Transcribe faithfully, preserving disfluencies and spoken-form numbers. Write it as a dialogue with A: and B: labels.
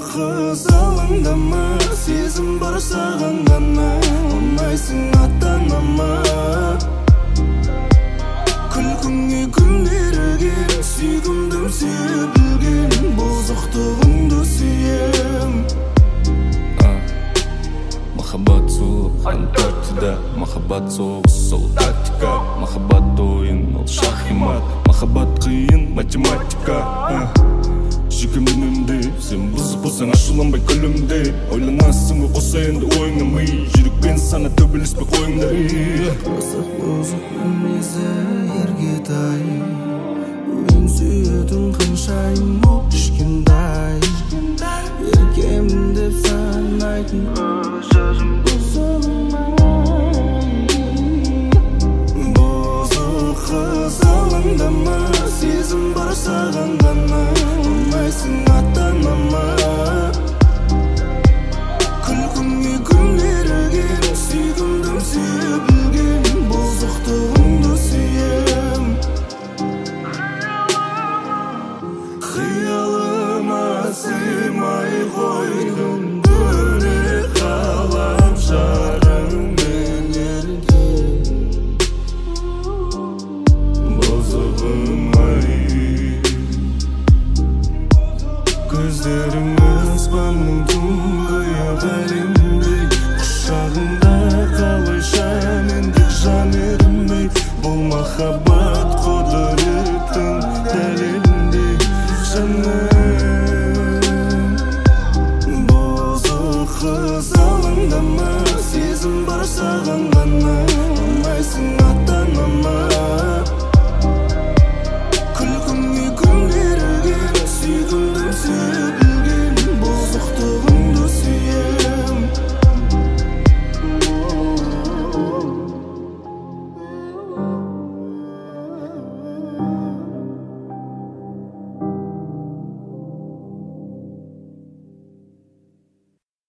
A: қыз алаңдама, сезім бар саған ғана, ұнайсың ата-анама. Күлкіңе күндер ерген, сүйгімдім сүйе білген, бұзықтығыңды сүйем.
B: Махаббат суық Антарктида, махаббат соғыс сол тактика, махаббат ойын ол шахимат, махаббат қиын математика. Жүйкемнен сен бұзып болсаң ашуланбай күлімде, ойланасың ғой қоса енді ойыңа ми, жүрекпен сана төбелеспей қойыңдар.
A: Қызық бұзық мінезі еркетай, мен сүйетін қаншайым ол кішкентай, еркем деп санайтын сөзім бұзылмай. Бұзық қыз алаңдама, сезім бар саған ғана, ұнайсың ата-анама. Күлкіңе күндер ерген, сүйгімдім сүйе білген, бұзықтығыңды сүйем. Қиялыма сыймай қойдым, бөлек қалам шарыңмен ерген, бұзығым-ай. Көздерің аспанның тұңғиық әлемдей, құшағыңда қалайша мендік жан ерімей, бұл махаббат